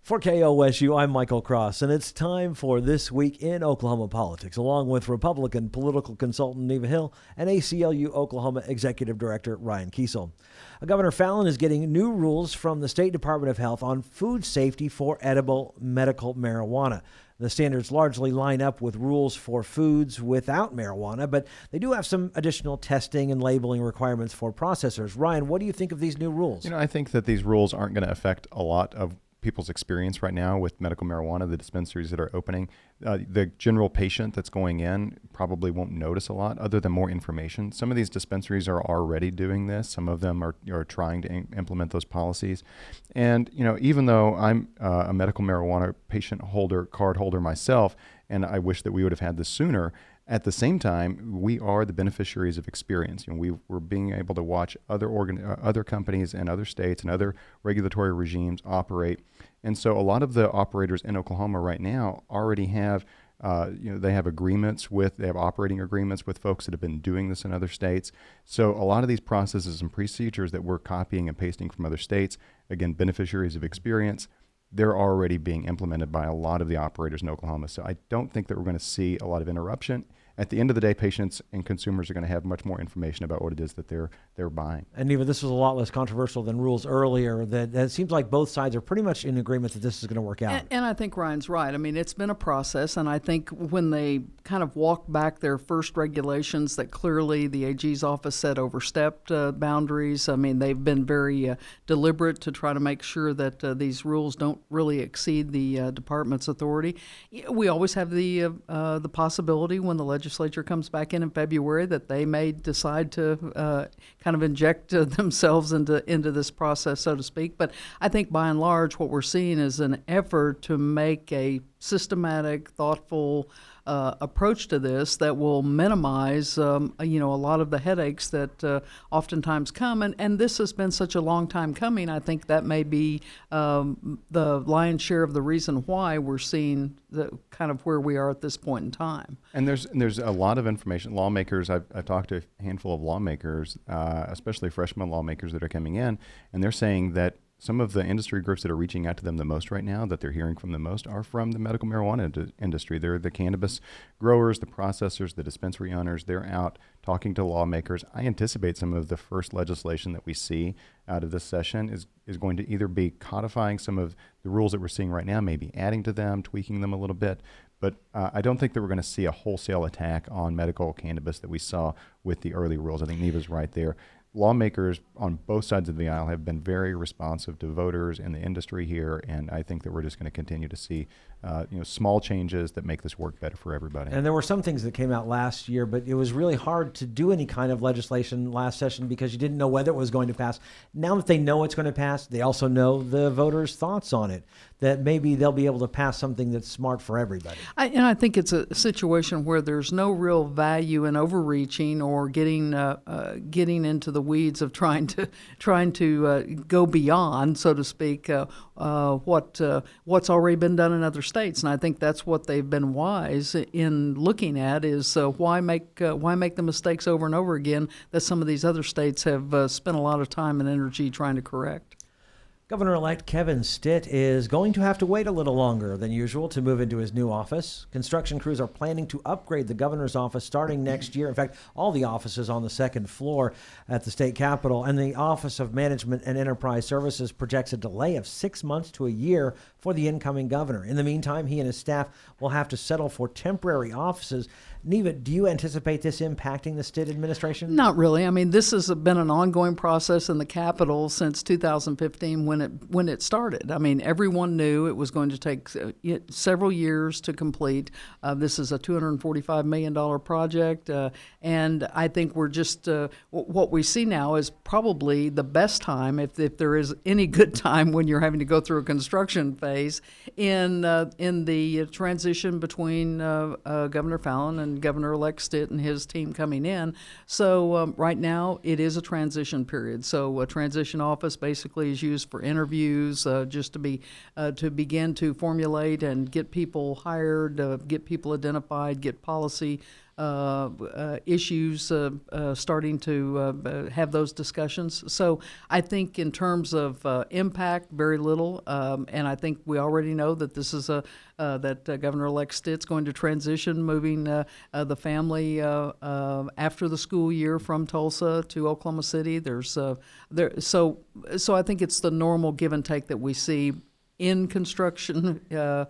For KOSU, I'm Michael Cross, and it's time for This Week in Oklahoma Politics, along with Republican political consultant Neva Hill and ACLU Oklahoma Executive Director Ryan Kiesel. Governor Fallin is getting new rules from the State Department of Health on food safety for edible medical marijuana. The standards largely line up with rules for foods without marijuana, but they do have some additional testing and labeling requirements for processors. Ryan, what do you think of these new rules? I think that these rules aren't going to affect a lot of people's experience right now with medical marijuana, the dispensaries that are opening. The general patient that's going in probably won't notice a lot other than more information. Some of these dispensaries are already doing this. Some of them are trying to implement those policies. And, even though I'm a medical marijuana card holder myself, and I wish that we would have had this sooner, at the same time, we are the beneficiaries of experience. We're being able to watch other companies and other states and other regulatory regimes operate. And so a lot of the operators in Oklahoma right now already have, they have operating agreements with folks that have been doing this in other states. So a lot of these processes and procedures that we're copying and pasting from other states, again, beneficiaries of experience, they're already being implemented by a lot of the operators in Oklahoma. So I don't think that we're going to see a lot of interruption. At the end of the day, patients and consumers are going to have much more information about what it is that they're buying. And Neva, this was a lot less controversial than rules earlier. That it seems like both sides are pretty much in agreement that this is going to work out. And I think Ryan's right. I mean, it's been a process, and I think when they kind of walked back their first regulations that clearly the AG's office said overstepped boundaries. I mean, they've been very deliberate to try to make sure that these rules don't really exceed the department's authority. We always have the possibility when the legislature comes back in February that they may decide to kind of inject themselves into this process, so to speak. But I think by and large what we're seeing is an effort to make a systematic, thoughtful approach to this that will minimize, a lot of the headaches that oftentimes come. And this has been such a long time coming. I think that may be the lion's share of the reason why we're seeing the kind of where we are at this point in time. And there's a lot of information. Lawmakers, I've talked to a handful of lawmakers, especially freshman lawmakers that are coming in, and they're saying that some of the industry groups that are reaching out to them the most right now, that they're hearing from the most, are from the medical marijuana industry. They're the cannabis growers, the processors, the dispensary owners. They're out talking to lawmakers. I anticipate some of the first legislation that we see out of this session is going to either be codifying some of the rules that we're seeing right now, maybe adding to them, tweaking them a little bit. But I don't think that we're going to see a wholesale attack on medical cannabis that we saw with the early rules. I think Neva's right there. Lawmakers on both sides of the aisle have been very responsive to voters and the industry here, and I think that we're just going to continue to see small changes that make this work better for everybody. And there were some things that came out last year, but it was really hard to do any kind of legislation last session because you didn't know whether it was going to pass. Now that they know it's going to pass, they also know the voters' thoughts on it, that maybe they'll be able to pass something that's smart for everybody. I think it's a situation where there's no real value in overreaching or getting into the weeds of trying to go beyond, so to speak, what's already been done in other states. And I think that's what they've been wise in looking at is why make the mistakes over and over again that some of these other states have spent a lot of time and energy trying to correct. Governor-elect Kevin Stitt is going to have to wait a little longer than usual to move into his new office. Construction crews are planning to upgrade the governor's office starting next year. In fact, all the offices on the second floor at the state capitol, and the Office of Management and Enterprise Services projects a delay of 6 months to a year for the incoming governor. In the meantime, he and his staff will have to settle for temporary offices. Neva, do you anticipate this impacting the Stitt administration? Not really. I mean, this has been an ongoing process in the Capitol since 2015 when it started. I mean, everyone knew it was going to take several years to complete. This is a $245 million project, and I think we're just what we see now is probably the best time, if there is any good time when you're having to go through a construction phase in the transition between Governor Fallin and Governor-elect Stitt and his team coming in. So right now it is a transition period. So a transition office basically is used for interviews, just to begin to formulate and get people hired, get people identified, get policy issues, starting to have those discussions. So I think in terms of impact, very little. And I think we already know that this is that Governor-elect Stitt's going to transition, moving the family after the school year from Tulsa to Oklahoma City. So I think it's the normal give and take that we see in construction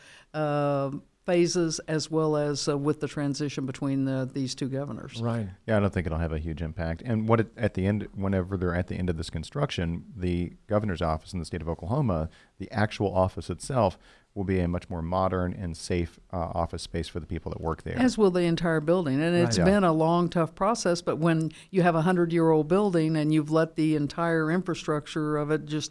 phases, as well as with the transition between these two governors. Right. Yeah, I don't think it'll have a huge impact. And whenever they're at the end of this construction, the governor's office in the state of Oklahoma, the actual office itself, will be a much more modern and safe office space for the people that work there. As will the entire building. And it's been a long, tough process, but when you have a 100-year-old building and you've let the entire infrastructure of it just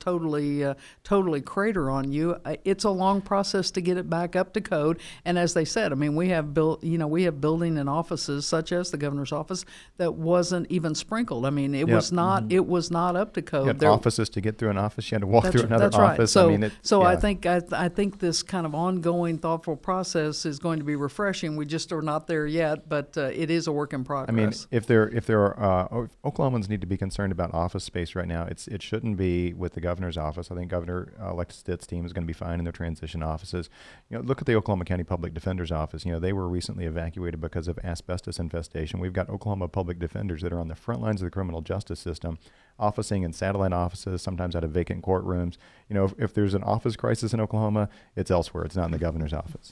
totally crater on you, it's a long process to get it back up to code. And as they said, I mean, we have building and offices such as the governor's office that wasn't even sprinkled. I mean, it was not up to code. You had offices to get through an office. You had to walk through another that's right. office. So I think this kind of ongoing, thoughtful process is going to be refreshing. We just are not there yet, but it is a work in progress. I mean, if there are Oklahomans need to be concerned about office space right now, it shouldn't be with the governor's office. I think Governor-elect Stitt's team is going to be fine in their transition offices. Look at the Oklahoma County Public Defender's Office. They were recently evacuated because of asbestos infestation. We've got Oklahoma public defenders that are on the front lines of the criminal justice system, officing in satellite offices, sometimes out of vacant courtrooms. If there's an office crisis in Oklahoma, it's elsewhere. It's not in the governor's office.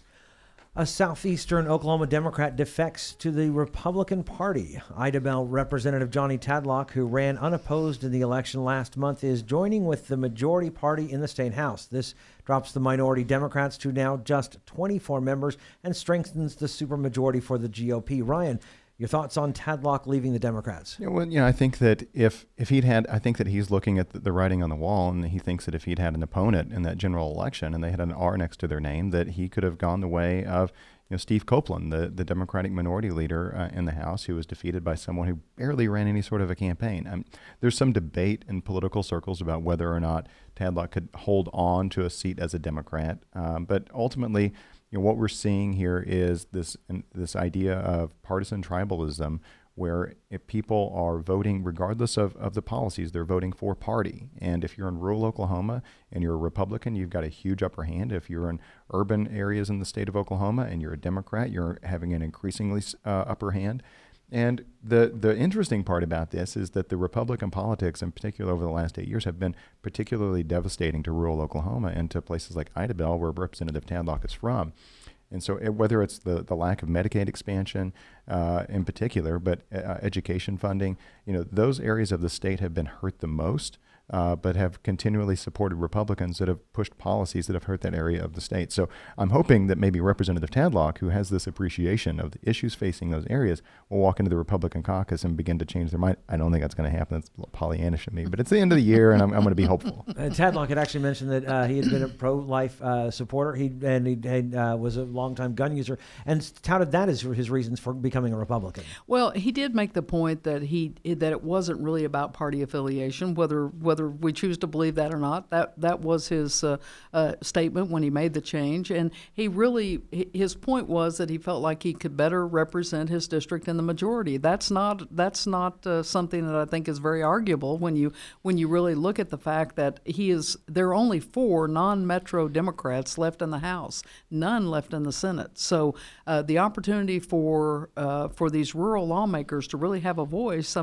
A southeastern Oklahoma Democrat defects to the Republican Party. Idabel Representative Johnny Tadlock, who ran unopposed in the election last month, is joining with the majority party in the state house. This drops the minority Democrats to now just 24 members and strengthens the supermajority for the GOP. Ryan, your thoughts on Tadlock leaving the Democrats? I think that if he'd had, I think that he's looking at the writing on the wall, and he thinks that if he'd had an opponent in that general election and they had an R next to their name, that he could have gone the way of Steve Copeland, the Democratic minority leader in the House, who was defeated by someone who barely ran any sort of a campaign. There's some debate in political circles about whether or not Tadlock could hold on to a seat as a Democrat, but ultimately, what we're seeing here is this idea of partisan tribalism, where if people are voting regardless of the policies, they're voting for party. And if you're in rural Oklahoma and you're a Republican, you've got a huge upper hand. If you're in urban areas in the state of Oklahoma and you're a Democrat, you're having an increasingly upper hand. And the interesting part about this is that the Republican politics, in particular over the last 8 years, have been particularly devastating to rural Oklahoma and to places like Idabel, where Representative Tadlock is from. And so whether it's the lack of Medicaid expansion in particular, but education funding, those areas of the state have been hurt the most. But have continually supported Republicans that have pushed policies that have hurt that area of the state. So I'm hoping that maybe Representative Tadlock, who has this appreciation of the issues facing those areas, will walk into the Republican caucus and begin to change their mind. I don't think that's going to happen. That's Pollyannish of me, but it's the end of the year, and I'm going to be hopeful. Tadlock had actually mentioned that he had been a pro-life supporter. He was a longtime gun user, and touted that as his reasons for becoming a Republican. Well, he did make the point that it wasn't really about party affiliation, whether we choose to believe that or not. That was his statement when he made the change, and his point was that he felt like he could better represent his district in the majority. That's not something that I think is very arguable when you really look at the fact that there are only 4 non-metro Democrats left in the House, none left in the Senate. So the opportunity for these rural lawmakers to really have a voice,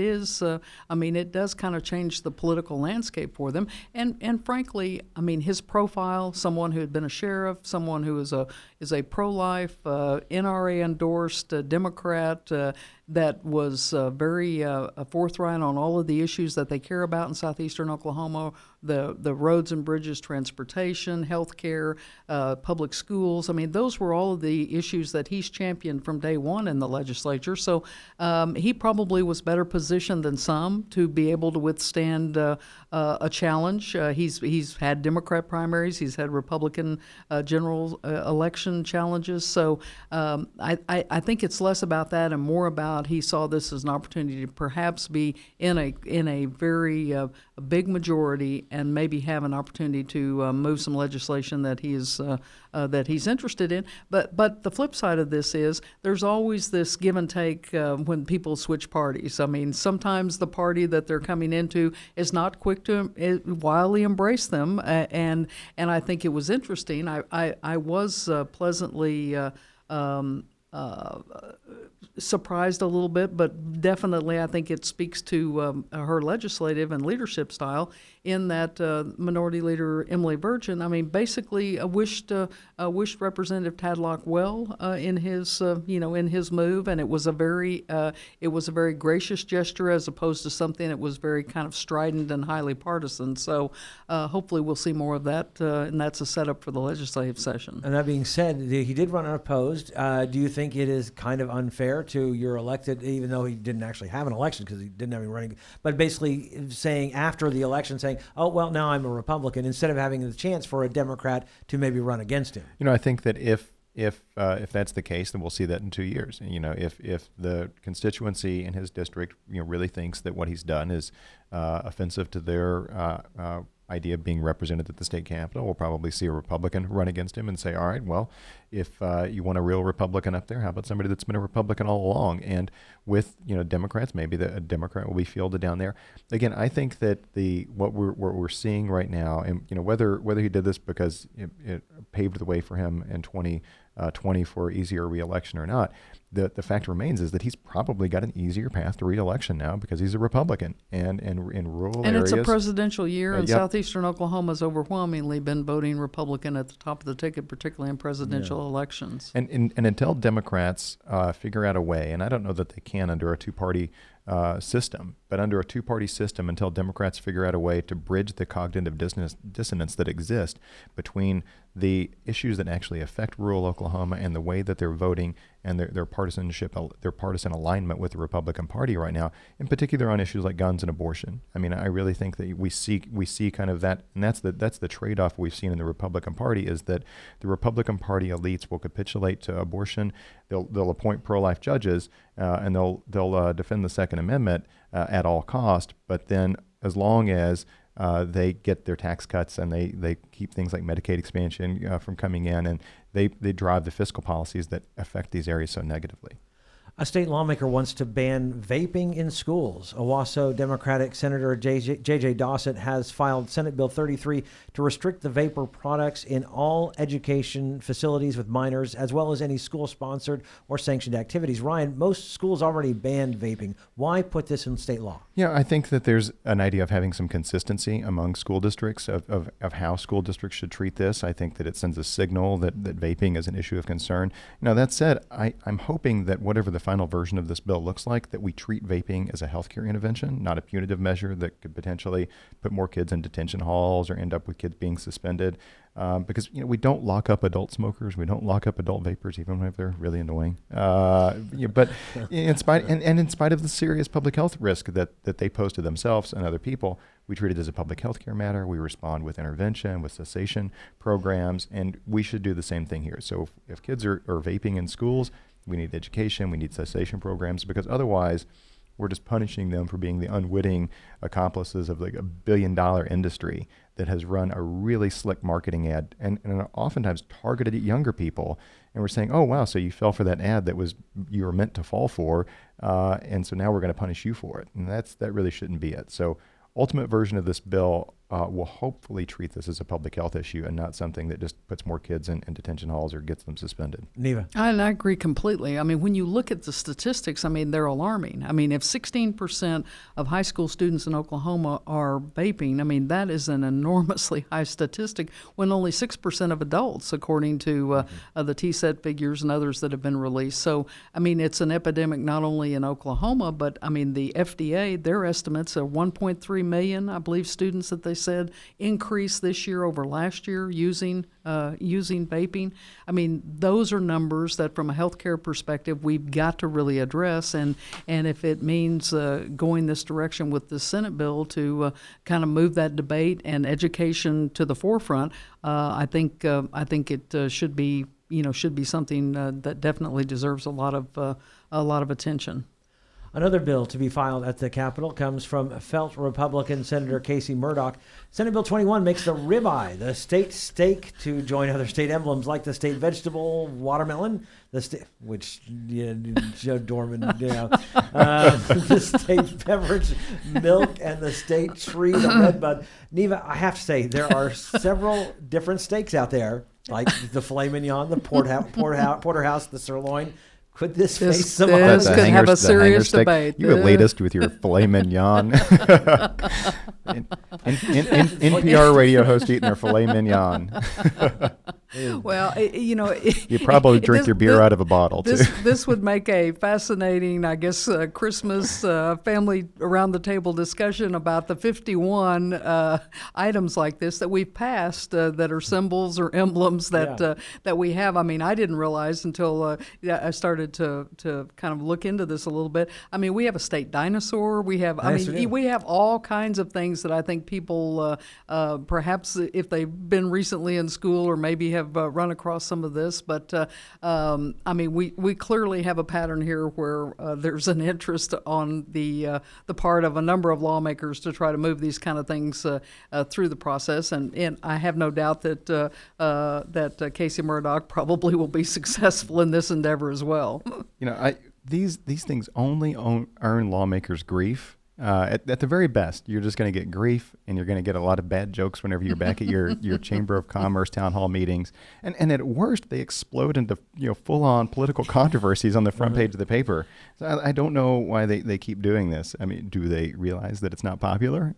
it does kind of change the political landscape for them. And frankly, his profile, someone who had been a sheriff, someone who is a pro-life, NRA endorsed Democrat, that was very forthright on all of the issues that they care about in southeastern Oklahoma, the roads and bridges, transportation, health care, public schools. Those were all of the issues that he's championed from day one in the legislature. So he probably was better positioned than some to be able to withstand a challenge. He's had Democrat primaries. He's had Republican general election challenges. So I think it's less about that and more about about he saw this as an opportunity to perhaps be in a very a big majority and maybe have an opportunity to move some legislation that he's interested in. But the flip side of this is there's always this give and take when people switch parties. I mean, sometimes the party that they're coming into is not quick to wildly embrace them, and I think it was interesting. I was pleasantly surprised a little bit, but definitely I think it speaks to her legislative and leadership style in that Minority Leader Emily Virgin, I mean, basically wished Representative Tadlock well in his in his move, and it was a very gracious gesture as opposed to something that was very kind of strident and highly partisan. So hopefully we'll see more of that, and that's a setup for the legislative session. And that being said, he did run unopposed. Do you think it is kind of unfair to your elected, even though he didn't actually have an election because he didn't have any running, but basically saying after the election, saying, oh, well, now I'm a Republican, instead of having the chance for a Democrat to maybe run against him? You know, I think that if that's the case, then we'll see that in 2 years. You know, if the constituency in his district, really thinks that what he's done is offensive to their idea of being represented at the state capitol, we'll probably see a Republican run against him and say, all right, well, if you want a real Republican up there, how about somebody that's been a Republican all along? And with Democrats, maybe a Democrat will be fielded down there. Again, I think that what we're seeing right now, and whether he did this because it paved the way for him in 2020 for easier re-election or not, the fact remains is that he's probably got an easier path to re-election now because he's a Republican, and in rural and areas. And it's a presidential year, and yep. Southeastern Oklahoma has overwhelmingly been voting Republican at the top of the ticket, particularly in presidential elections. And until Democrats figure out a way, and I don't know that they can under a two-party system, but under a two-party system, until Democrats figure out a way to bridge the cognitive dissonance that exists between the issues that actually affect rural Oklahoma and the way that they're voting and their partisan alignment with the Republican Party right now, in particular on issues like guns and abortion. I mean, I really think that we see kind of that, and that's the trade-off we've seen in the Republican Party, is that the Republican Party elites will capitulate to abortion. They'll appoint pro-life judges, and they'll defend the Second Amendment at all cost. But then, as long as they get their tax cuts and they keep things like Medicaid expansion from coming in, and they drive the fiscal policies that affect these areas so negatively. A state lawmaker wants to ban vaping in schools. Owasso Democratic Senator J.J. Dossett has filed Senate Bill 33 to restrict the vapor products in all education facilities with minors, as well as any school-sponsored or sanctioned activities. Ryan, most schools already banned vaping. Why put this in state law? Yeah, I think that there's an idea of having some consistency among school districts of how school districts should treat this. I think that it sends a signal that vaping is an issue of concern. That said, I'm hoping that whatever the final version of this bill looks like, that we treat vaping as a healthcare intervention, not a punitive measure that could potentially put more kids in detention halls or end up with kids being suspended. Because we don't lock up adult smokers, we don't lock up adult vapors, even if they're really annoying. But in spite of the serious public health risk that they pose to themselves and other people, we treat it as a public health care matter. We respond with intervention, with cessation programs, and we should do the same thing here. So if kids are vaping in schools, we need education, we need cessation programs, because otherwise we're just punishing them for being the unwitting accomplices of like $1 billion industry that has run a really slick marketing ad and oftentimes targeted at younger people. And we're saying, oh, wow, so you fell for that ad that you were meant to fall for, and so now we're going to punish you for it. And that really shouldn't be it. So ultimate version of this bill will hopefully treat this as a public health issue and not something that just puts more kids in detention halls or gets them suspended. Neva. And I agree completely. I mean, when you look at the statistics, I mean, they're alarming. I mean, if 16% of high school students in Oklahoma are vaping, I mean, that is an enormously high statistic when only 6% of adults, according to the TSET figures and others that have been released. So, I mean, it's an epidemic not only in Oklahoma, but, I mean, the FDA, their estimates are 1.3 million, I believe, students that they said increase this year over last year using vaping. I mean, those are numbers that from a healthcare perspective we've got to really address, and if it means going this direction with the Senate bill to kind of move that debate and education to the forefront, I think it should be something that definitely deserves a lot of attention. Another bill to be filed at the Capitol comes from Felt Republican Senator Casey Murdoch. Senate Bill 21 makes the ribeye the state steak to join other state emblems like the state vegetable, watermelon, which Joe Dorman, the state beverage, milk, and the state tree, the red bud. Neva, I have to say, there are several different steaks out there, like the filet mignon, the porterhouse, the sirloin. Could this face some this could have a serious debate. You elitist with your filet mignon. NPR radio host eating their filet mignon. Well, you probably drink your beer out of a bottle too. This would make a fascinating, I guess, Christmas family around the table discussion about the 51 items like this that we've passed that are symbols or emblems that we have. I mean, I didn't realize until I started to kind of look into this a little bit. I mean, we have a state dinosaur. We have, we have all kinds of things that I think people, perhaps if they've been recently in school or maybe have run across some of this, but I mean, we clearly have a pattern here where there's an interest on the part of a number of lawmakers to try to move these kind of things through the process, and I have no doubt that Casey Murdoch probably will be successful in this endeavor as well. These things only earn lawmakers grief. At the very best, you're just going to get grief, and you're going to get a lot of bad jokes whenever you're back at your Chamber of Commerce town hall meetings. And at worst, they explode into full-on political controversies on the front page of the paper. So I don't know why they keep doing this. I mean, do they realize that it's not popular?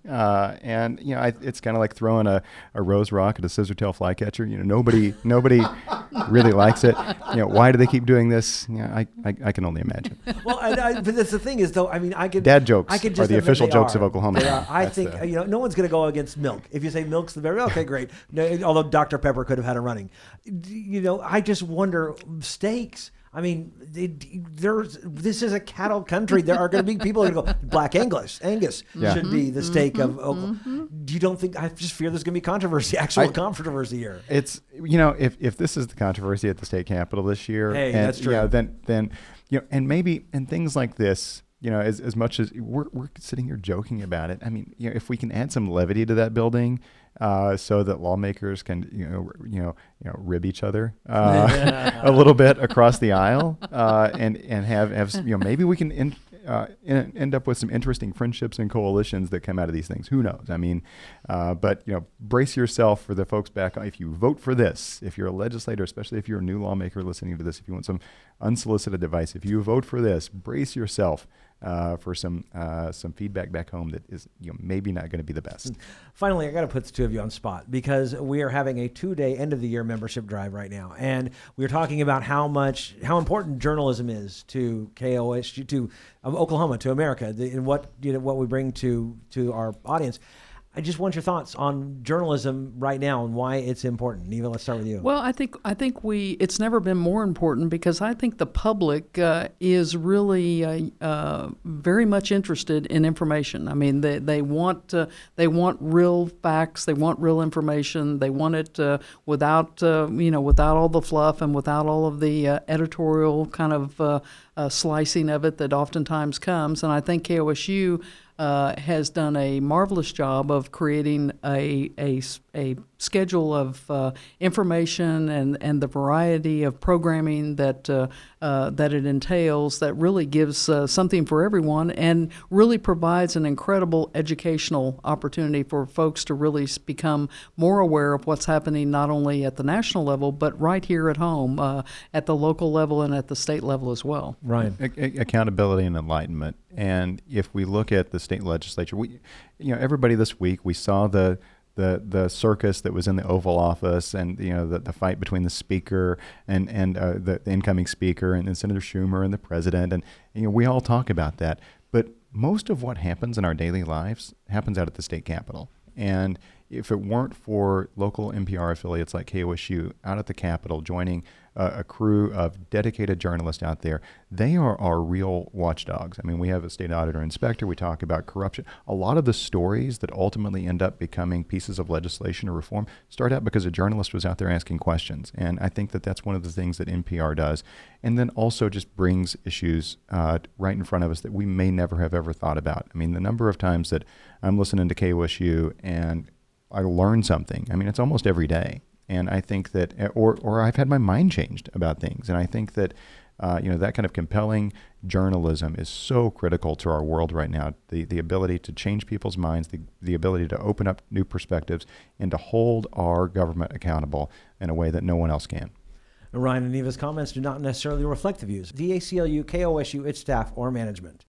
It's kind of like throwing a rose rock at a scissortail flycatcher. Nobody really likes it. Why do they keep doing this? I can only imagine. Well, but that's the thing is, though. I mean, dad jokes are the official jokes of Oklahoma. I think no one's going to go against milk. If you say milk's the beverage, okay, great. No, although Dr. Pepper could have had a running. I just wonder, steaks. I mean, this is a cattle country. There are going to be people who go, Black Angus should be the steak of Oklahoma. You don't think? I just fear there's going to be controversy here. It's if this is the controversy at the state capitol this year, that's true. Then and maybe in things like this. As much as we're sitting here joking about it, I mean, if we can add some levity to that building, so that lawmakers can, rib each other a little bit across the aisle, and have maybe we can end up with some interesting friendships and coalitions that come out of these things. Who knows? I mean, but brace yourself for the folks back. If you vote for this, if you're a legislator, especially if you're a new lawmaker listening to this, if you want some unsolicited advice, if you vote for this, brace yourself for some feedback back home that is maybe not going to be the best. Finally, I got to put the two of you on spot because we are having a 2-day end of the year membership drive right now, and we're talking about how important journalism is to KOSU, to Oklahoma, to America, and what we bring to our audience. I just want your thoughts on journalism right now and why it's important. Neva, let's start with you. Well, I think it's never been more important because I think the public is really very much interested in information. I mean, they want real facts, they want real information, they want it without all the fluff and without all of the editorial kind of slicing of it that oftentimes comes. And I think KOSU has done a marvelous job of creating a schedule of information and the variety of programming that it entails that really gives something for everyone and really provides an incredible educational opportunity for folks to really become more aware of what's happening not only at the national level but right here at home at the local level and at the state level as well. Ryan. Accountability and enlightenment. And if we look at the state legislature, everybody this week, we saw the circus that was in the Oval Office and the fight between the speaker and the incoming speaker and Senator Schumer and the president, and we all talk about that. But most of what happens in our daily lives happens out at the state capitol. And if it weren't for local NPR affiliates like KOSU out at the Capitol joining a crew of dedicated journalists out there, they are our real watchdogs. I mean, we have a state auditor inspector. We talk about corruption. A lot of the stories that ultimately end up becoming pieces of legislation or reform start out because a journalist was out there asking questions. And I think that that's one of the things that NPR does. And then also just brings issues right in front of us that we may never have ever thought about. I mean, the number of times that I'm listening to KOSU and I learn something. I mean, it's almost every day. And I think that, or I've had my mind changed about things. And I think that, that kind of compelling journalism is so critical to our world right now. The ability to change people's minds, the ability to open up new perspectives, and to hold our government accountable in a way that no one else can. Ryan and Eva's comments do not necessarily reflect the views of the ACLU, KOSU, its staff, or management.